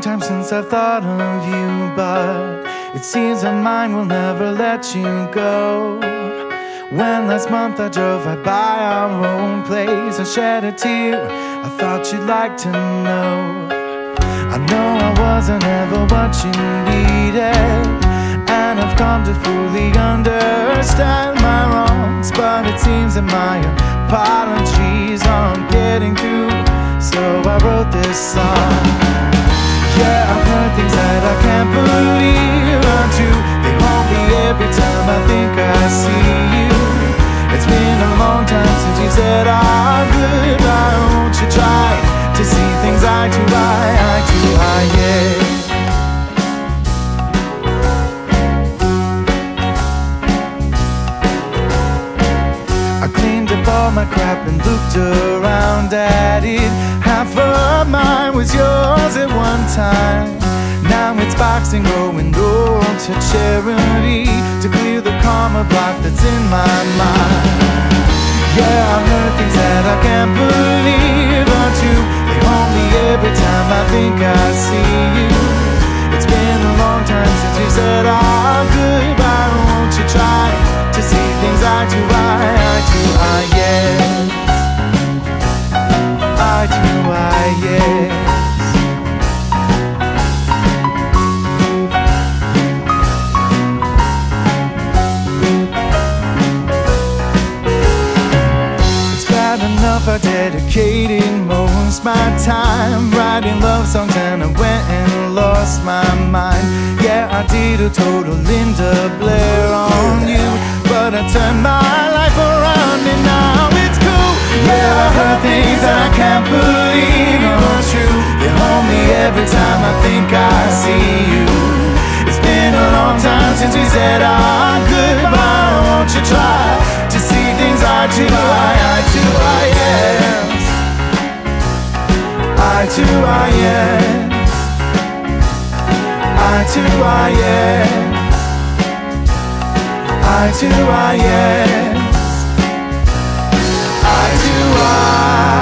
time since I've thought of you, but it seems that mine will never let you go. When last month I drove right by our own place, I shed a tear, I thought you'd like to know. I know I wasn't ever what you needed, and I've come to fully understand my wrongs, but it seems that my apologies aren't getting through, so I wrote this song. Yeah, I've heard things that I can't believe are true. They haunt me every time I think I see you. It's been a long time since you said I'm good. Why won't you try to see things eye to eye, yeah. I cleaned up all my crap and looked around at it. Half of mine was yours at one time. Now it's boxing, growing old to charity, to clear the karma block that's in my mind. Yeah, I've heard things that I can't believe are true. They haunt me every time I think I see you. It's been a long time since you said I'm good. Why won't you try to see things eye to eye, yes. Eye to eye, yes. I dedicated most my time writing love songs, and I went and lost my mind. Yeah, I did a total Linda Blair on you, but I turned my life around and now it's cool. Yeah, I heard things that I can't believe are true. They haunt me every time I think I see you. It's been a long time since we said our goodbye. Won't you try to see things eye to eye, yes. Eye to eye, yes. Eye to eye, yes. Eye to eye, yes. Eye to eye.